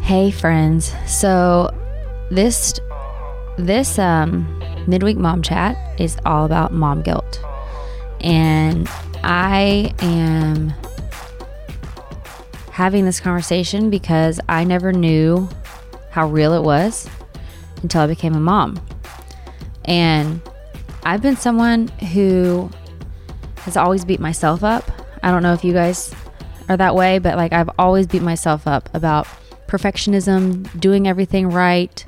Hey friends, so this midweek mom chat is all about mom guilt, and I am having this conversation because I never knew how real it was until I became a mom. And I've been someone who has always beat myself up. I don't know if you guys are that way, but like I've always beat myself up about perfectionism, doing everything right,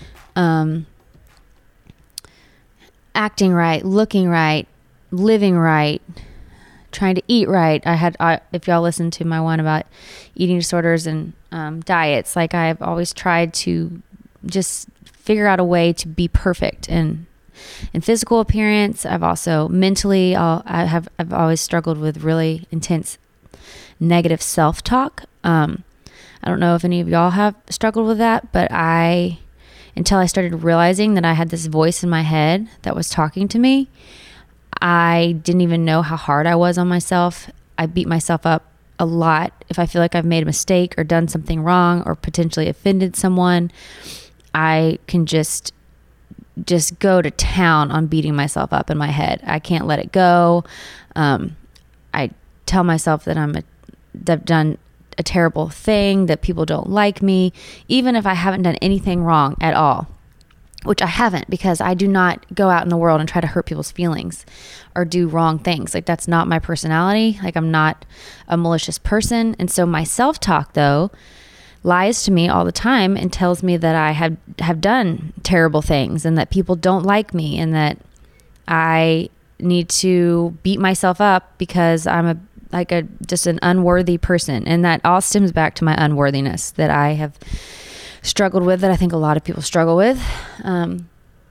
acting right, looking right, living right, trying to eat right. If y'all listen to my one about eating disorders and diets, like I've always tried to just figure out a way to be perfect in physical appearance. I've also mentally, I've always struggled with really intense negative self-talk. I don't know if any of y'all have struggled with that, but until I started realizing that I had this voice in my head that was talking to me, I didn't even know how hard I was on myself. I beat myself up a lot. If I feel like I've made a mistake or done something wrong or potentially offended someone, I can just go to town on beating myself up in my head. I can't let it go. I tell myself that I've done a terrible thing, that people don't like me, even if I haven't done anything wrong at all, which I haven't, because I do not go out in the world and try to hurt people's feelings or do wrong things. Like that's not my personality. Like I'm not a malicious person. And so my self-talk though lies to me all the time and tells me that I have done terrible things and that people don't like me and that I need to beat myself up because I'm just an unworthy person. And that all stems back to my unworthiness that I have struggled with, that I think a lot of people struggle with. I'm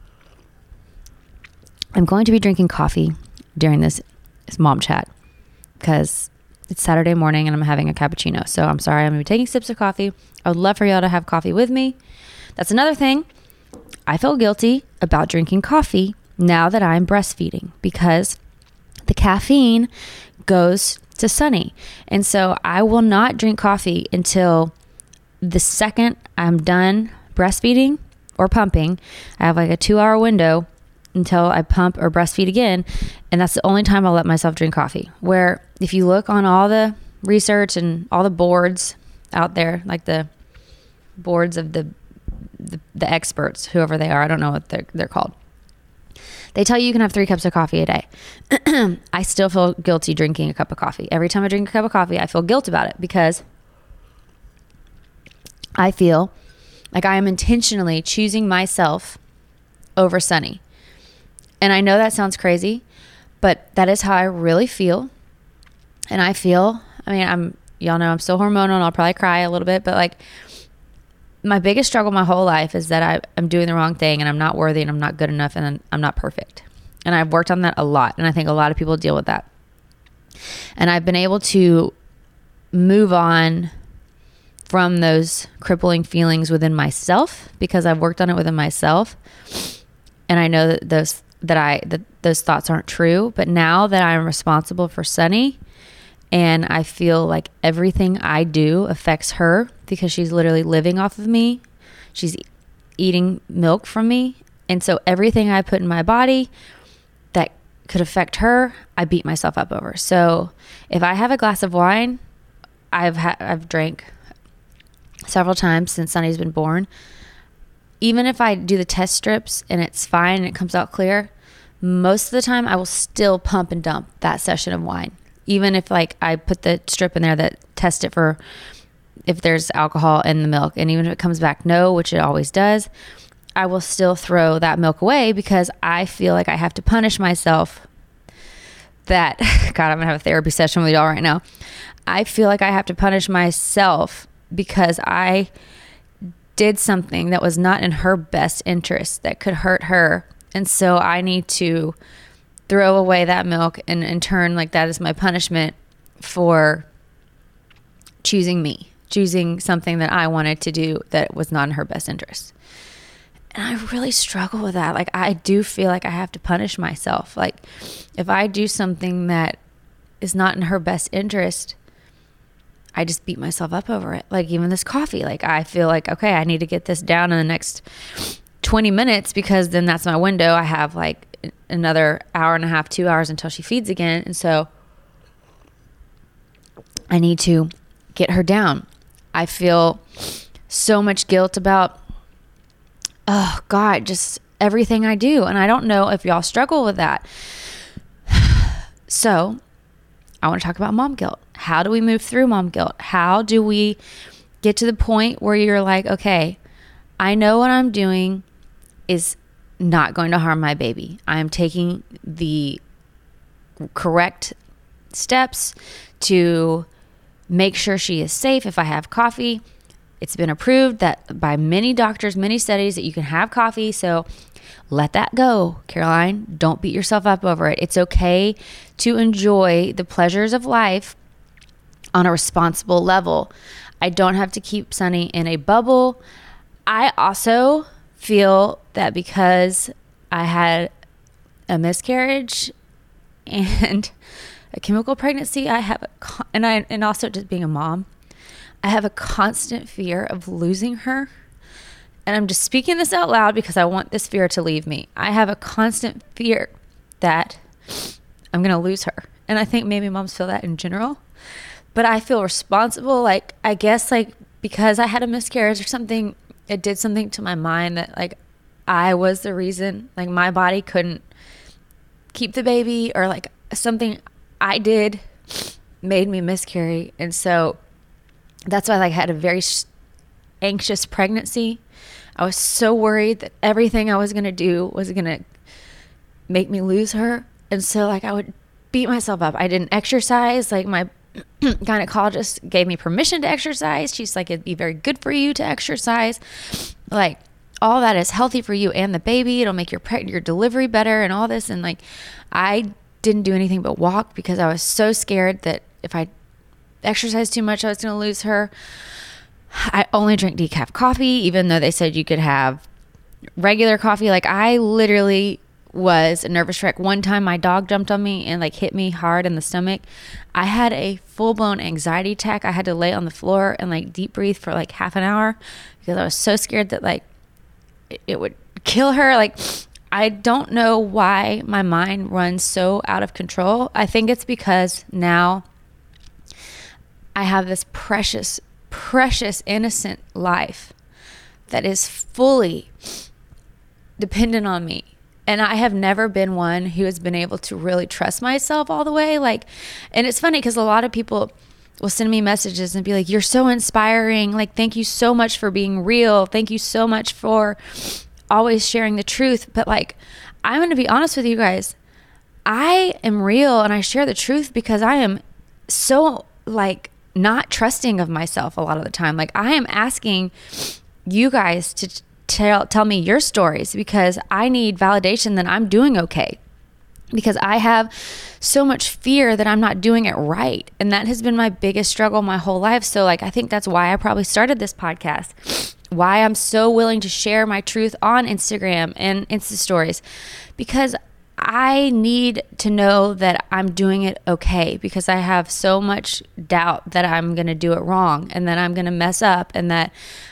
going to be drinking coffee during this mom chat because it's Saturday morning and I'm having a cappuccino. So I'm sorry, I'm going to be taking sips of coffee. I would love for y'all to have coffee with me. That's another thing. I feel guilty about drinking coffee now that I'm breastfeeding because the caffeine goes to Sunny. And so I will not drink coffee until the second I'm done breastfeeding or pumping. I have like a 2-hour window until I pump or breastfeed again. And that's the only time I'll let myself drink coffee. Where if you look on all the research and all the boards out there, like the boards of the experts, whoever they are, I don't know what they're called. They tell you can have 3 cups of coffee a day. I still feel guilty drinking a cup of coffee. Every time I drink a cup of coffee, I feel guilt about it because I feel like I am intentionally choosing myself over Sunny. And I know that sounds crazy, but that is how I really feel. And y'all know I'm still hormonal and I'll probably cry a little bit, but like my biggest struggle my whole life is that I'm doing the wrong thing and I'm not worthy and I'm not good enough and I'm not perfect. And I've worked on that a lot. And I think a lot of people deal with that. And I've been able to move on from those crippling feelings within myself because I've worked on it within myself. And I know that those thoughts aren't true. But now that I'm responsible for Sunny, and I feel like everything I do affects her because she's literally living off of me. She's eating milk from me. And so everything I put in my body that could affect her, I beat myself up over. So if I have a glass of wine, I've drank several times since Sunny's been born. Even if I do the test strips and it's fine and it comes out clear, most of the time I will still pump and dump that session of wine. Even if like I put the strip in there that test it for if there's alcohol in the milk, and even if it comes back no, which it always does, I will still throw that milk away because I feel like I have to punish myself. God, I'm gonna have a therapy session with y'all right now. I feel like I have to punish myself because I did something that was not in her best interest that could hurt her, and so I need to throw away that milk and in turn, like that is my punishment for choosing something that I wanted to do that was not in her best interest. And I really struggle with that. Like I do feel like I have to punish myself. Like if I do something that is not in her best interest, I just beat myself up over it. Like even this coffee, like I feel like, okay, I need to get this down in the next 20 minutes because then that's my window. I have like another hour and a half, 2 hours until she feeds again. And so I need to get her down. I feel so much guilt about, oh God, just everything I do. And I don't know if y'all struggle with that. So I want to talk about mom guilt. How do we move through mom guilt? How do we get to the point where you're like, okay, I know what I'm doing is not going to harm my baby. I am taking the correct steps to make sure she is safe. If I have coffee, it's been approved that by many doctors, many studies, that you can have coffee. So let that go, Caroline. Don't beat yourself up over it. It's okay to enjoy the pleasures of life on a responsible level. I don't have to keep Sunny in a bubble. I also feel that because I had a miscarriage and a chemical pregnancy, and also just being a mom, I have a constant fear of losing her. And I'm just speaking this out loud because I want this fear to leave me. I have a constant fear that I'm going to lose her. And I think maybe moms feel that in general. But I feel responsible. Like, I guess, like, because I had a miscarriage or something, it did something to my mind that, like, I was the reason. Like, my body couldn't keep the baby, or, like, something I did made me miscarry. And so that's why, like, I had a very anxious pregnancy. I was so worried that everything I was going to do was going to make me lose her. And so, like, I would beat myself up. I didn't exercise. Like, my gynecologist gave me permission to exercise. She's like, it'd be very good for you to exercise. Like, all that is healthy for you and the baby. It'll make your delivery better and all this. And, like, I didn't do anything but walk because I was so scared that if I exercised too much, I was going to lose her. I only drink decaf coffee, even though they said you could have regular coffee. Like, I literally was a nervous wreck. One time my dog jumped on me and, like, hit me hard in the stomach. I had a full-blown anxiety attack. I had to lay on the floor and, like, deep breathe for like half an hour because I was so scared that, like, it would kill her. Like, I don't know why my mind runs so out of control. I think it's because now I have this precious innocent life that is fully dependent on me. And I have never been one who has been able to really trust myself all the way. Like, and it's funny because a lot of people will send me messages and be like, you're so inspiring. Like, thank you so much for being real. Thank you so much for always sharing the truth. But, like, I'm going to be honest with you guys. I am real and I share the truth because I am so, like, not trusting of myself a lot of the time. Like, I am asking you guys to tell me your stories because I need validation that I'm doing okay, because I have so much fear that I'm not doing it right. And that has been my biggest struggle my whole life. So, like, I think that's why I probably started this podcast, why I'm so willing to share my truth on Instagram and Insta stories, because I need to know that I'm doing it okay, because I have so much doubt that I'm going to do it wrong and that I'm going to mess up and that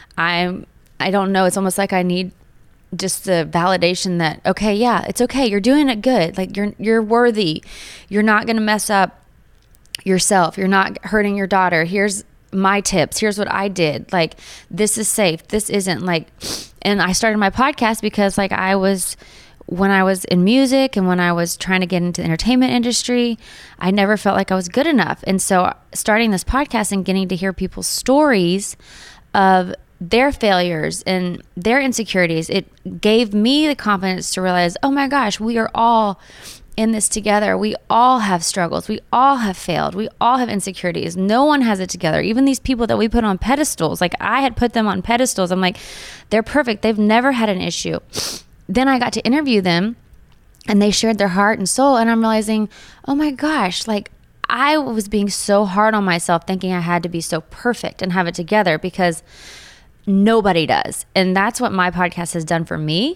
I don't know. It's almost like I need just the validation that, okay, yeah, it's okay. You're doing it good. Like, you're worthy. You're not going to mess up yourself. You're not hurting your daughter. Here's my tips. Here's what I did. Like, this is safe. This isn't, like, and I started my podcast because, like, when I was in music and when I was trying to get into the entertainment industry, I never felt like I was good enough. And so starting this podcast and getting to hear people's stories of their failures and their insecurities, it gave me the confidence to realize, oh my gosh, we are all in this together. We all have struggles. We all have failed. We all have insecurities. No one has it together. Even these people that we put on pedestals, like, I had put them on pedestals. I'm like, they're perfect. They've never had an issue. Then I got to interview them and they shared their heart and soul. And I'm realizing, oh my gosh, like, I was being so hard on myself, thinking I had to be so perfect and have it together, because nobody does. And that's what my podcast has done for me.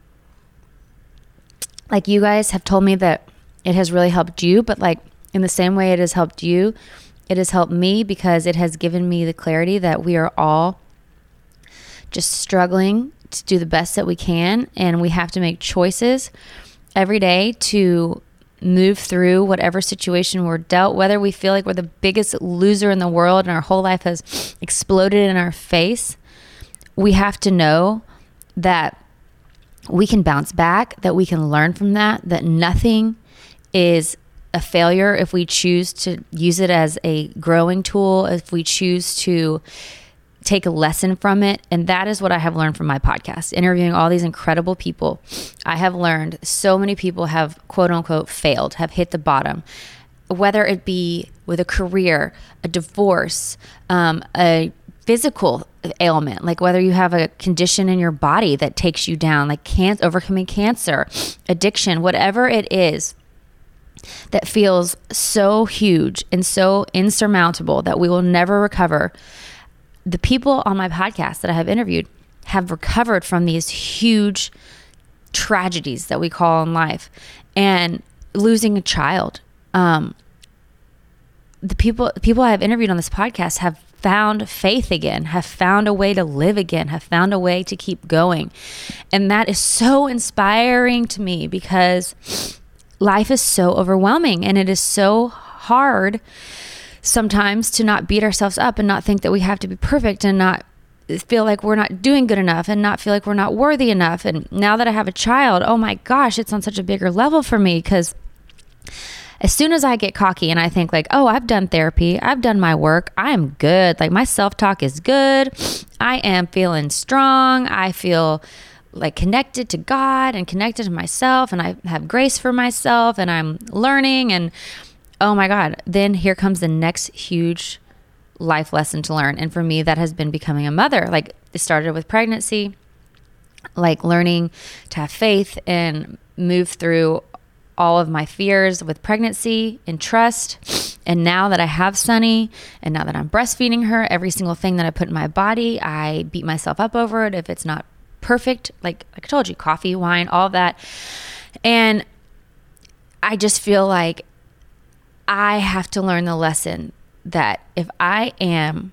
Like, you guys have told me that it has really helped you, but, like, in the same way it has helped you, It has helped me because it has given me the clarity that we are all just struggling to do the best that we can, and we have to make choices every day to move through whatever situation we're dealt, whether we feel like we're the biggest loser in the world and our whole life has exploded in our face. We have to know that we can bounce back, that we can learn from that nothing is a failure if we choose to use it as a growing tool, if we choose to take a lesson from it. And that is what I have learned from my podcast, interviewing all these incredible people. I have learned so many people have quote unquote failed, have hit the bottom, whether it be with a career, a divorce, a physical ailment, like whether you have a condition in your body that takes you down, like overcoming cancer, addiction, whatever it is that feels so huge and so insurmountable that we will never recover. The people on my podcast that I have interviewed have recovered from these huge tragedies that we call in life, and losing a child. The people I have interviewed on this podcast have found faith again, have found a way to live again, have found a way to keep going. And that is so inspiring to me because life is so overwhelming, and it is so hard sometimes to not beat ourselves up and not think that we have to be perfect and not feel like we're not doing good enough and not feel like we're not worthy enough. And now that I have a child, oh my gosh, it's on such a bigger level for me, because as soon as I get cocky and I think like, oh, I've done therapy, I've done my work, I'm good. Like my self-talk is good. I am feeling strong. I feel like connected to God and connected to myself, and I have grace for myself, and I'm learning, and oh my God, then here comes the next huge life lesson to learn. And for me, that has been becoming a mother. Like it started with pregnancy, like learning to have faith and move through all of my fears with pregnancy and trust. And now that I have Sunny, and now that I'm breastfeeding her, every single thing that I put in my body, I beat myself up over it if it's not perfect. Like I told you, coffee, wine, all of that. And I just feel like I have to learn the lesson that if I am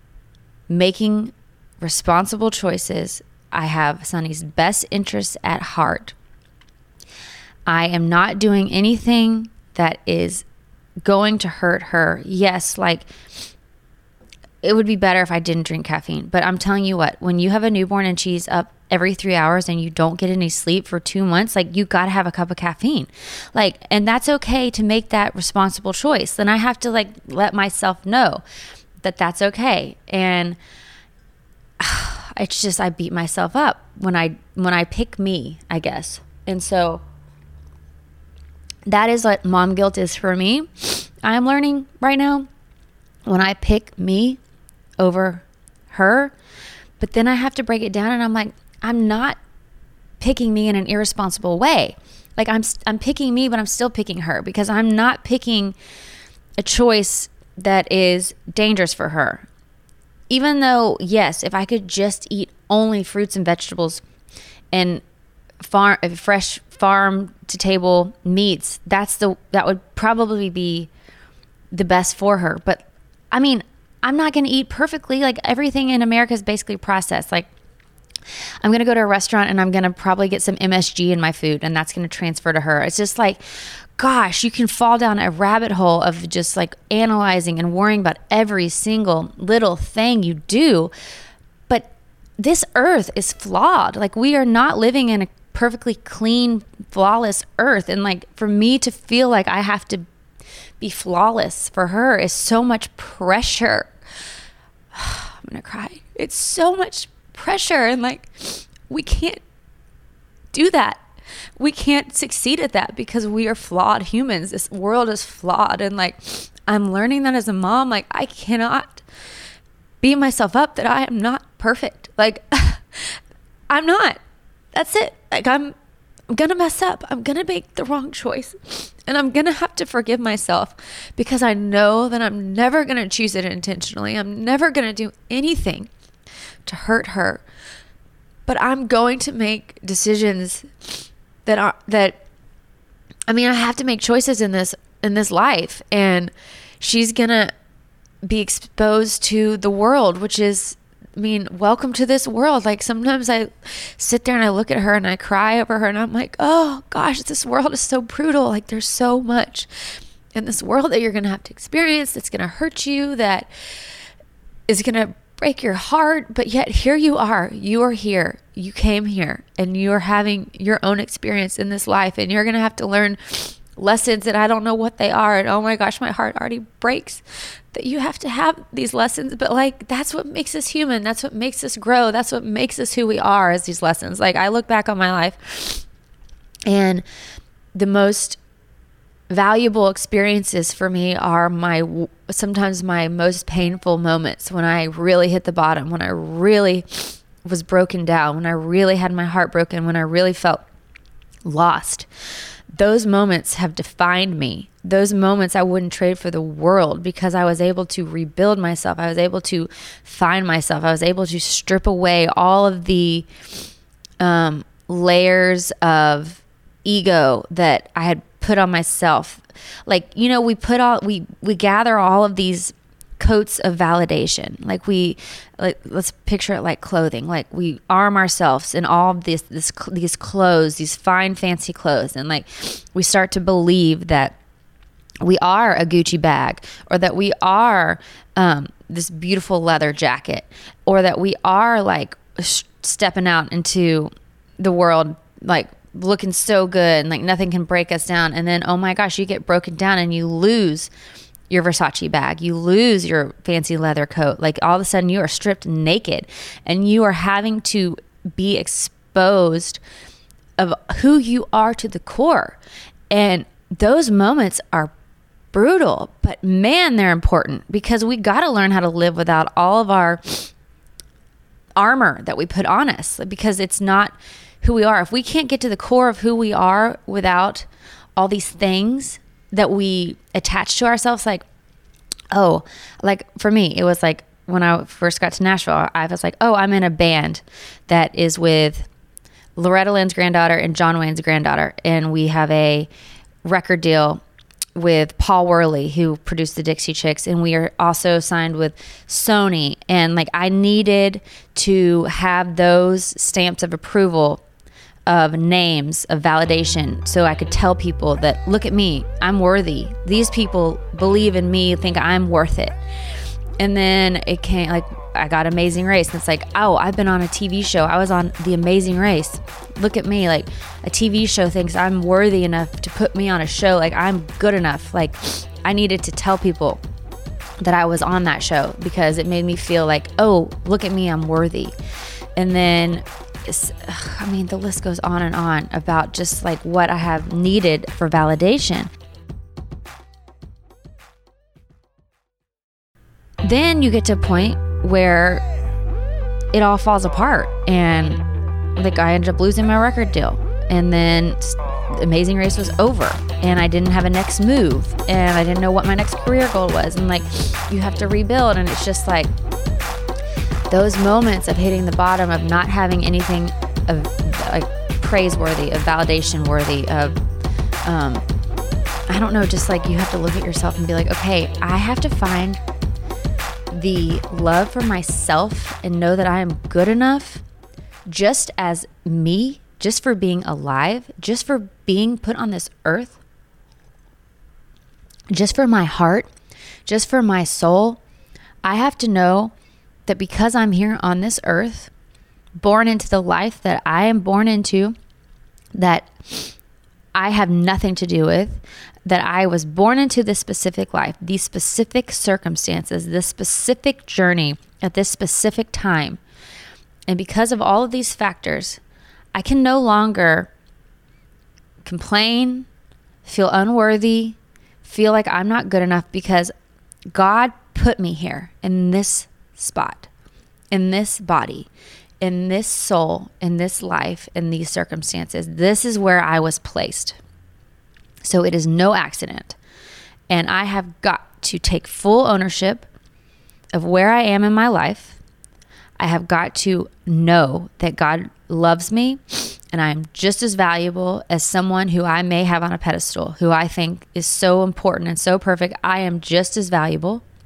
making responsible choices, I have Sunny's best interests at heart. I am not doing anything that is going to hurt her. Yes, like it would be better if I didn't drink caffeine. But I'm telling you what, when you have a newborn and she's up every 3 hours and you don't get any sleep for 2 months, like you got to have a cup of caffeine. Like, and that's okay to make that responsible choice. Then I have to like let myself know that that's okay. And it's just, I beat myself up when I pick me, I guess. And so that is what mom guilt is for me. I'm learning right now when I pick me over her, but then I have to break it down, and I'm like, I'm not picking me in an irresponsible way. Like I'm picking me, but I'm still picking her, because I'm not picking a choice that is dangerous for her. Even though, yes, if I could just eat only fruits and vegetables and fresh farm to table meats, that would probably be the best for her. But I mean, I'm not going to eat perfectly. Like everything in America is basically processed. Like I'm going to go to a restaurant and I'm going to probably get some MSG in my food, and that's going to transfer to her. It's just like, gosh, you can fall down a rabbit hole of just like analyzing and worrying about every single little thing you do. But this earth is flawed. Like we are not living in a perfectly clean, flawless earth. And like for me to feel like I have to be flawless for her is so much pressure. I'm going to cry. It's so much pressure, and like we can't do that. We can't succeed at that because we are flawed humans. This world is flawed, and like I'm learning that as a mom. Like I cannot beat myself up that I am not perfect. Like I'm not. That's it. Like I'm gonna mess up. I'm gonna make the wrong choice, and I'm gonna have to forgive myself, because I know that I'm never gonna choose it intentionally. I'm never gonna do anything to hurt her, but I'm going to make decisions I mean, I have to make choices in this life, and she's gonna be exposed to the world, which is, I mean, welcome to this world. Like sometimes I sit there and I look at her and I cry over her and I'm like, oh gosh, this world is so brutal. Like there's so much in this world that you're going to have to experience that's going to hurt you, that is going to break your heart. But yet here you are here, you came here and you're having your own experience in this life, and you're going to have to learn lessons that I don't know what they are. And oh my gosh, my heart already breaks that you have to have these lessons. But like, that's what makes us human. That's what makes us grow. That's what makes us who we are, is these lessons. Like I look back on my life, and the most valuable experiences for me are sometimes my most painful moments, when I really hit the bottom, when I really was broken down, when I really had my heart broken, when I really felt lost. Those moments have defined me. Those moments I wouldn't trade for the world, because I was able to rebuild myself. I was able to find myself. I was able to strip away all of the layers of ego that I had put on myself. Like, you know, we gather all of these coats of validation. Let's picture it like clothing. Like we arm ourselves in all of these clothes, these fine, fancy clothes. And like, we start to believe that we are a Gucci bag, or that we are this beautiful leather jacket, or that we are like stepping out into the world, like looking so good and like nothing can break us down. And then, oh my gosh, you get broken down and you lose your Versace bag, you lose your fancy leather coat. Like all of a sudden you are stripped naked, and you are having to be exposed of who you are to the core. And those moments are brutal, but man, they're important, because we got to learn how to live without all of our armor that we put on us, because it's not who we are. If we can't get to the core of who we are without all these things that we attach to ourselves, like for me, it was like when I first got to Nashville, I was like, oh, I'm in a band that is with Loretta Lynn's granddaughter and John Wayne's granddaughter, and we have a record deal with Paul Worley, who produced the Dixie Chicks, and we are also signed with Sony. And like, I needed to have those stamps of approval, of names, of validation, so I could tell people that, look at me, I'm worthy. These people believe in me, think I'm worth it. And then it came, like, I got Amazing Race, and it's like, oh, I've been on a TV show. I was on The Amazing Race. Look at me. Like, a TV show thinks I'm worthy enough to put me on a show. Like, I'm good enough. Like, I needed to tell people that I was on that show, because it made me feel like, oh, look at me, I'm worthy. And then the list goes on and on about just like what I have needed for validation. Then you get to a point where it all falls apart, and like I ended up losing my record deal, and then Amazing Race was over, and I didn't have a next move, and I didn't know what my next career goal was, and like, you have to rebuild. And it's just like those moments of hitting the bottom, of not having anything of like praiseworthy, of validation worthy, of I don't know, just like, you have to look at yourself and be like, okay, I have to find the love for myself and know that I am good enough just as me, just for being alive, just for being put on this earth, just for my heart, just for my soul. I have to know that because I'm here on this earth, born into the life that I am born into, that I have nothing to do with, that I was born into this specific life, these specific circumstances, this specific journey at this specific time. And because of all of these factors, I can no longer complain, feel unworthy, feel like I'm not good enough, because God put me here in this spot, in this body, in this soul, in this life, in these circumstances. This is where I was placed. So it is no accident. And I have got to take full ownership of where I am in my life. I have got to know that God loves me, and I am just as valuable as someone who I may have on a pedestal, who I think is so important and so perfect. I am just as valuable.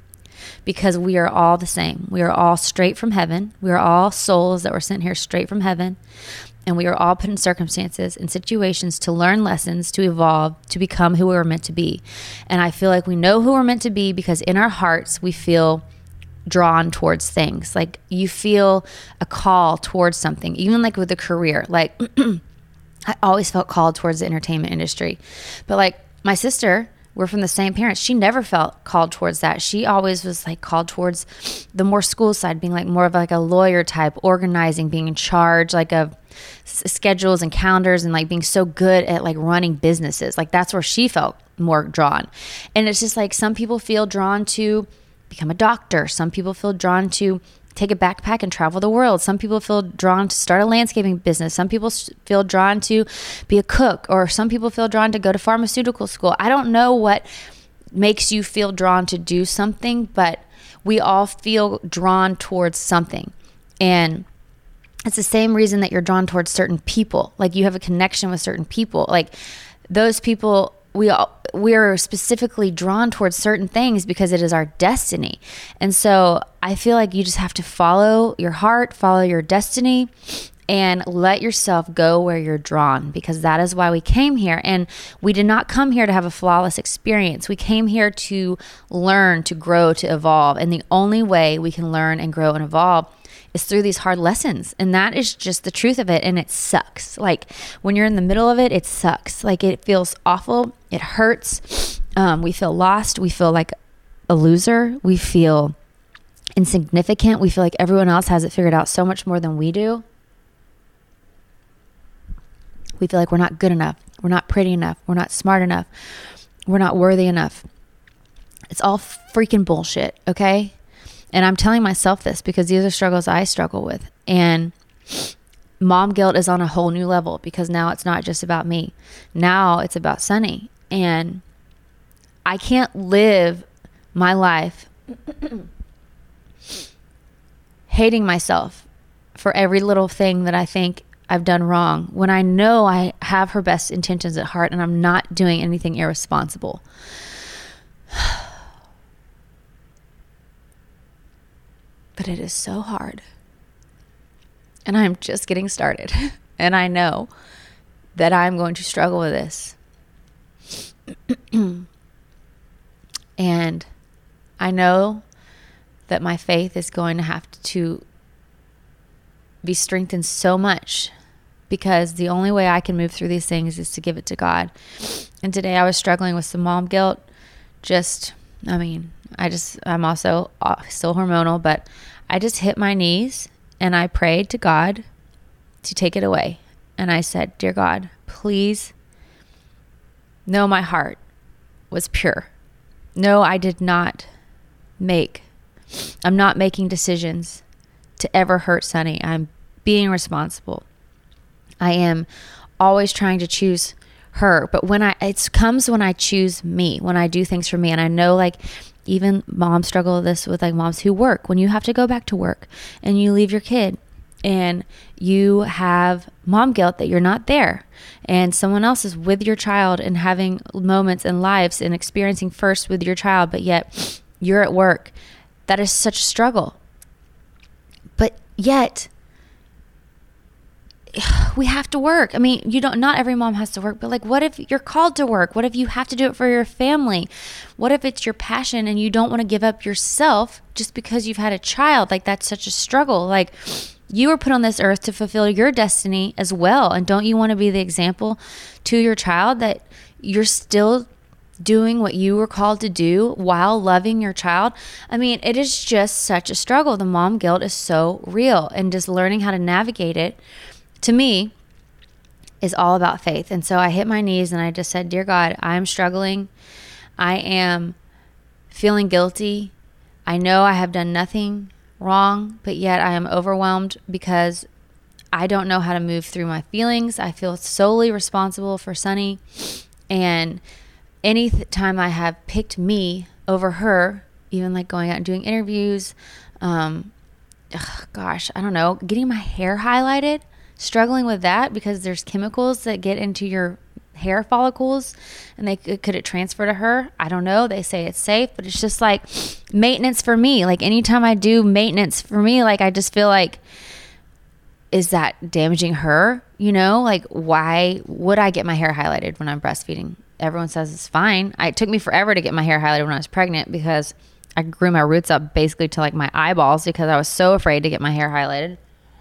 because we are all the same. We are all straight from heaven. We are all souls that were sent here straight from heaven. And we are all put in circumstances and situations to learn lessons, to evolve, to become who we were meant to be. And I feel like we know who we're meant to be because in our hearts, we feel drawn towards things. Like you feel a call towards something, even like with a career. Like I always felt called towards the entertainment industry. But like my sister, we're from the same parents. She never felt called towards that. She always was like called towards the more school side, being like more of like a lawyer type, organizing, being in charge like of schedules and calendars and like being so good at like running businesses. Like that's where she felt more drawn. And it's just like some people feel drawn to become a doctor. Some people feel drawn to take a backpack and travel the world. Some people feel drawn to start a landscaping business. Some people feel drawn to be a cook, or some people feel drawn to go to pharmaceutical school. I don't know what makes you feel drawn to do something, but we all feel drawn towards something. And it's the same reason that you're drawn towards certain people. Like you have a connection with certain people. Like those people, we are specifically drawn towards certain things because it is our destiny. And so I feel like you just have to follow your heart, follow your destiny, and let yourself go where you're drawn, because that is why we came here. And we did not come here to have a flawless experience. We came here to learn, to grow, to evolve. And the only way we can learn and grow and evolve is through these hard lessons. And that is just the truth of it. And it sucks. Like when you're in the middle of it, it sucks. Like it feels awful. It hurts. We feel lost. We feel like a loser. We feel insignificant. We feel like everyone else has it figured out so much more than we do. We feel like we're not good enough. We're not pretty enough. We're not smart enough. We're not worthy enough. It's all freaking bullshit. Okay. And I'm telling myself this because these are struggles I struggle with. And mom guilt is on a whole new level because now it's not just about me. Now it's about Sunny. And I can't live my life hating myself for every little thing that I think I've done wrong when I know I have her best intentions at heart and I'm not doing anything irresponsible. But it is so hard. And I'm just getting started. And I know that I'm going to struggle with this. And I know that my faith is going to have to be strengthened so much, because the only way I can move through these things is to give it to God. And today I was struggling with some mom guilt. I'm also still hormonal, but I just hit my knees and I prayed to God to take it away. And I said, "Dear God, please know my heart was pure. No, I'm not making decisions to ever hurt Sunny. I'm being responsible. I am always trying to choose her. But it comes when I choose me, when I do things for me." And I know like even moms struggle with this with like moms who work. When you have to go back to work and you leave your kid and you have mom guilt that you're not there and someone else is with your child and having moments and lives and experiencing first with your child, but yet you're at work. That is such a struggle. But yet we have to work. I mean, not every mom has to work, but like, what if you're called to work? What if you have to do it for your family? What if it's your passion and you don't want to give up yourself just because you've had a child? Like, that's such a struggle. Like, you were put on this earth to fulfill your destiny as well. And don't you want to be the example to your child that you're still doing what you were called to do while loving your child? I mean, it is just such a struggle. The mom guilt is so real, and just learning how to navigate it, to me, is all about faith. And so I hit my knees and I just said, "Dear God, I'm struggling. I am feeling guilty. I know I have done nothing wrong, but yet I am overwhelmed because I don't know how to move through my feelings. I feel solely responsible for Sunny. And any time I have picked me over her, even like going out and doing interviews, I don't know, getting my hair highlighted, struggling with that because there's chemicals that get into your hair follicles, and could it transfer to her? I don't know. They say it's safe, but it's just like maintenance for me. Like anytime I do maintenance for me, like I just feel like, is that damaging her? You know, like why would I get my hair highlighted when I'm breastfeeding? Everyone says it's fine. It took me forever to get my hair highlighted when I was pregnant because I grew my roots up basically to like my eyeballs because I was so afraid to get my hair highlighted.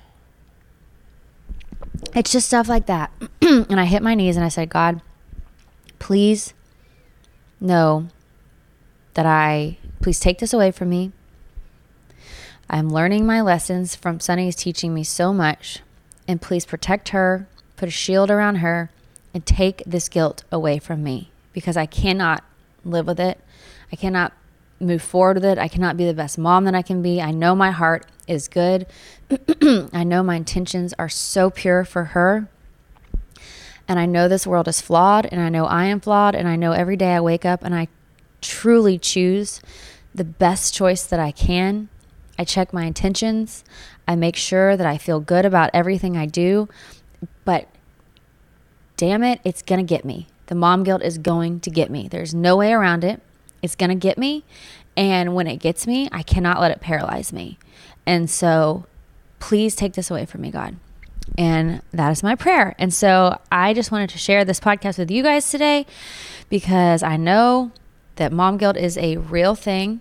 It's just stuff like that. And I hit my knees and I said, God, please know that please take this away from me. I'm learning my lessons from Sunny is teaching me so much, and please protect her, put a shield around her, and take this guilt away from me because I cannot live with it. I cannot move forward with it. I cannot be the best mom that I can be. I know my heart is good. I know my intentions are so pure for her. And I know this world is flawed, and I know I am flawed, and I know every day I wake up and I truly choose the best choice that I can. I check my intentions. I make sure that I feel good about everything I do. But damn it, it's going to get me. The mom guilt is going to get me. There's no way around it. It's going to get me. And when it gets me, I cannot let it paralyze me. And so please take this away from me, God. And that is my prayer. And so I just wanted to share this podcast with you guys today because I know that mom guilt is a real thing.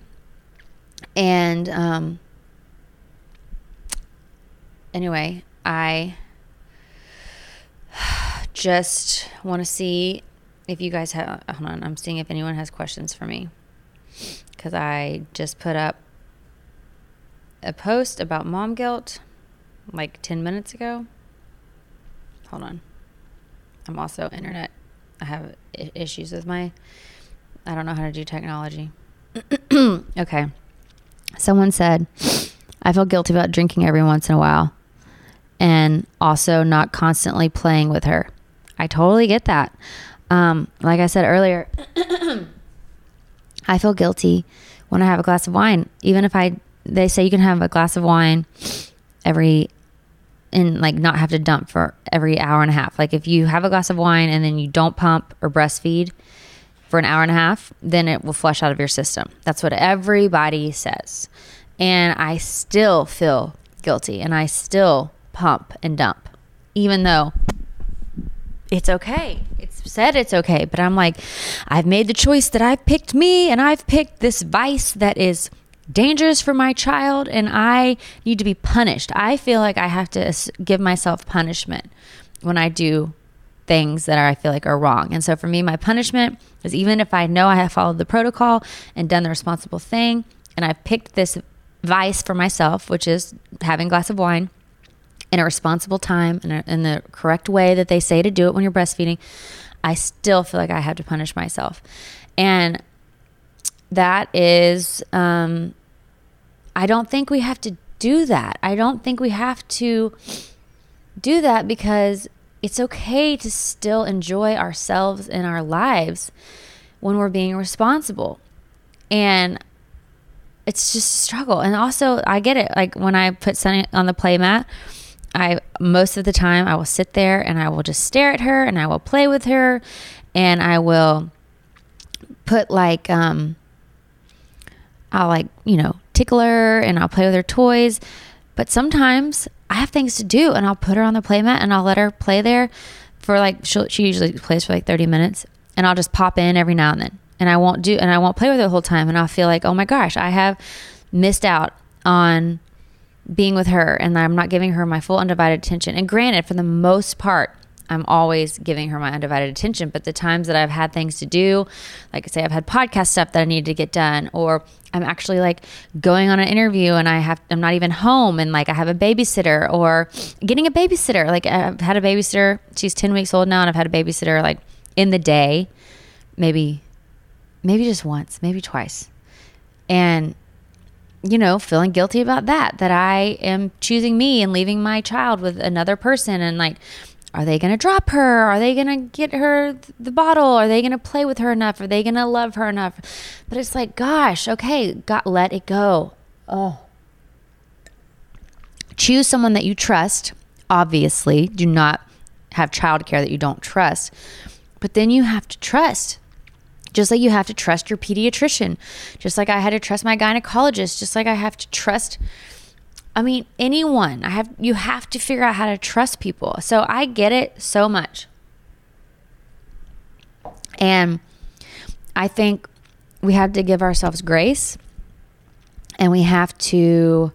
And anyway, I just want to see if you guys have, hold on, I'm seeing if anyone has questions for me because I just put up a post about mom guilt like 10 minutes ago. Hold on. I'm also internet. I have issues with I don't know how to do technology. Okay. Someone said, I feel guilty about drinking every once in a while and also not constantly playing with her. I totally get that. Like I said earlier, I feel guilty when I have a glass of wine. Even if they say you can have a glass of wine and like not have to dump for every hour and a half. Like if you have a glass of wine and then you don't pump or breastfeed for an hour and a half, then it will flush out of your system. That's what everybody says. And I still feel guilty and I still pump and dump, even though it's okay. It's said it's okay. But I'm like, I've made the choice that I've picked me and I've picked this vice that is dangerous for my child and I need to be punished. I feel like I have to give myself punishment when I do things that I feel like are wrong. And so for me, my punishment is even if I know I have followed the protocol and done the responsible thing and I've picked this vice for myself, which is having a glass of wine in a responsible time and in the correct way that they say to do it when you're breastfeeding, I still feel like I have to punish myself. And that is, I don't think we have to do that. I don't think we have to do that because it's okay to still enjoy ourselves and our lives when we're being responsible. And it's just a struggle. And also, I get it. Like when I put Sunny on the play mat, most of the time I will sit there and I will just stare at her and I will play with her and I will put like, I'll like, tickle her and I'll play with her toys. But sometimes I have things to do and I'll put her on the play mat and I'll let her play there for like, she usually plays for like 30 minutes and I'll just pop in every now and then. And I won't play with her the whole time. And I'll feel like, oh my gosh, I have missed out on being with her and I'm not giving her my full undivided attention. And granted, for the most part, I'm always giving her my undivided attention. But the times that I've had things to do, like I say, I've had podcast stuff that I needed to get done, or I'm actually like going on an interview and I'm not even home and like I have a babysitter or getting a babysitter. Like I've had a babysitter, she's 10 weeks old now, and I've had a babysitter like in the day, maybe just once, maybe twice. And feeling guilty about that I am choosing me and leaving my child with another person. And like, are they going to drop her? Are they going to get her the bottle? Are they going to play with her enough? Are they going to love her enough? But it's like, gosh, okay, God, let it go. Oh. Choose someone that you trust. Obviously, do not have childcare that you don't trust. But then you have to trust. Just like you have to trust your pediatrician, just like I had to trust my gynecologist, just like I have to trust, anyone. You have to figure out how to trust people. So I get it so much. And I think we have to give ourselves grace, and we have to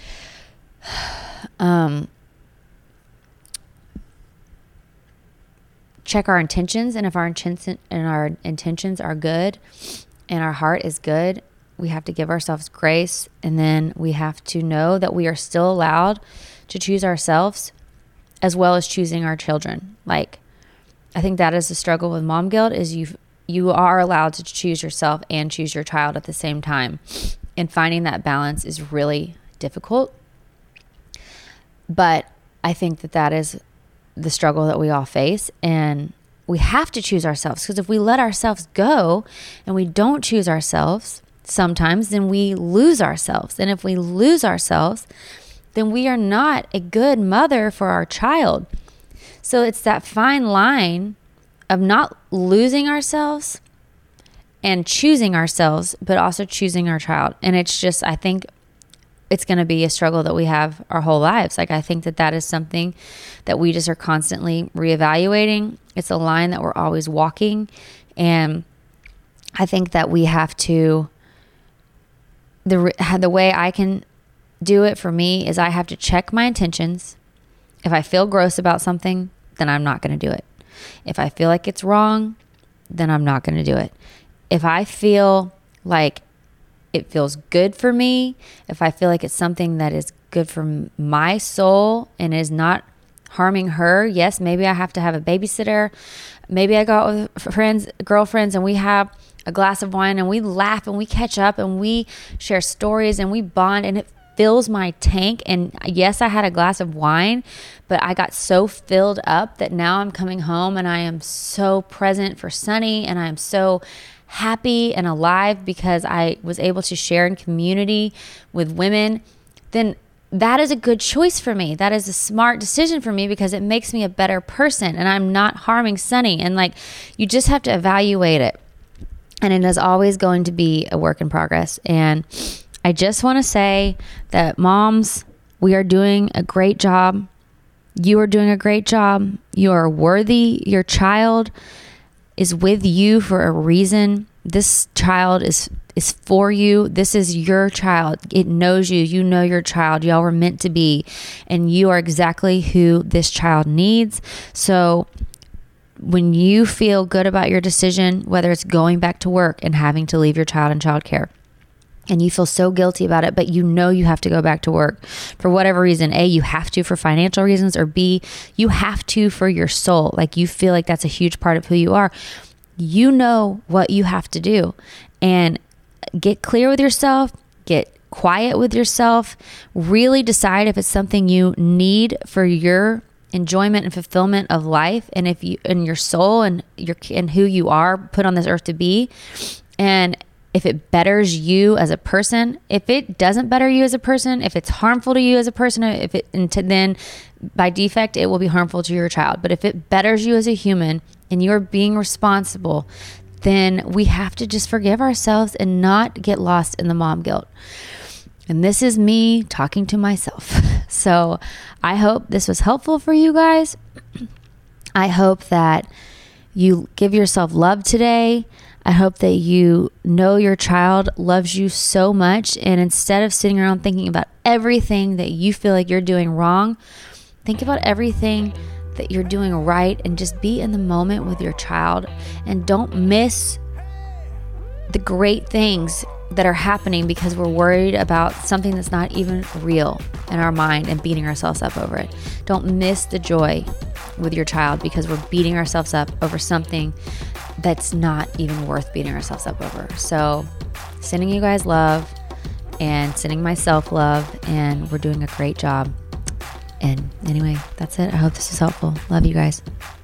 check our intentions. And if our intentions are good and our heart is good, we have to give ourselves grace. And then we have to know that we are still allowed to choose ourselves as well as choosing our children. Like, I think that is the struggle with mom guilt, is you are allowed to choose yourself and choose your child at the same time. And finding that balance is really difficult. But I think that is the struggle that we all face, and we have to choose ourselves, because if we let ourselves go and we don't choose ourselves sometimes, then we lose ourselves. And if we lose ourselves, then we are not a good mother for our child. So it's that fine line of not losing ourselves and choosing ourselves, but also choosing our child. And it's just, I think it's going to be a struggle that we have our whole lives. Like, I think that is something that we just are constantly reevaluating. It's a line that we're always walking. And I think that we have to, the way I can do it for me is I have to check my intentions. If I feel gross about something, then I'm not going to do it. If I feel like it's wrong, then I'm not going to do it. If I feel like it feels good for me, if I feel like it's something that is good for my soul and is not harming her, yes, maybe I have to have a babysitter. Maybe I go out with girlfriends, and we have a glass of wine and we laugh and we catch up and we share stories and we bond, and it fills my tank. And yes, I had a glass of wine, but I got so filled up that now I'm coming home and I am so present for Sunny, and I am so happy and alive because I was able to share in community with women. Then that is a good choice for me. That is a smart decision for me, because it makes me a better person and I'm not harming Sunny. And like, you just have to evaluate it. And it is always going to be a work in progress. And I just want to say that moms, we are doing a great job. You are doing a great job. You are worthy. Your child is with you for a reason. This child is for you. This is your child. It knows you. You know your child. Y'all were meant to be, and you are exactly who this child needs. So when you feel good about your decision, whether it's going back to work and having to leave your child in childcare, and you feel so guilty about it, but you know you have to go back to work for whatever reason. A, you have to for financial reasons, or B, you have to for your soul. Like, you feel like that's a huge part of who you are. You know what you have to do, and get clear with yourself, get quiet with yourself, really decide if it's something you need for your enjoyment and fulfillment of life, and if you, and your soul, and who you are put on this earth to be. And if it betters you as a person, if it doesn't better you as a person, if it's harmful to you as a person, then by defect, it will be harmful to your child. But if it betters you as a human and you're being responsible, then we have to just forgive ourselves and not get lost in the mom guilt. And this is me talking to myself. So I hope this was helpful for you guys. I hope that you give yourself love today. I hope that you know your child loves you so much. And instead of sitting around thinking about everything that you feel like you're doing wrong, think about everything that you're doing right, and just be in the moment with your child, and don't miss the great things that are happening because we're worried about something that's not even real in our mind and beating ourselves up over it. Don't miss the joy with your child because we're beating ourselves up over something that's not even worth beating ourselves up over. So sending you guys love and sending myself love, and we're doing a great job. And anyway, that's it. I hope this was helpful. Love you guys.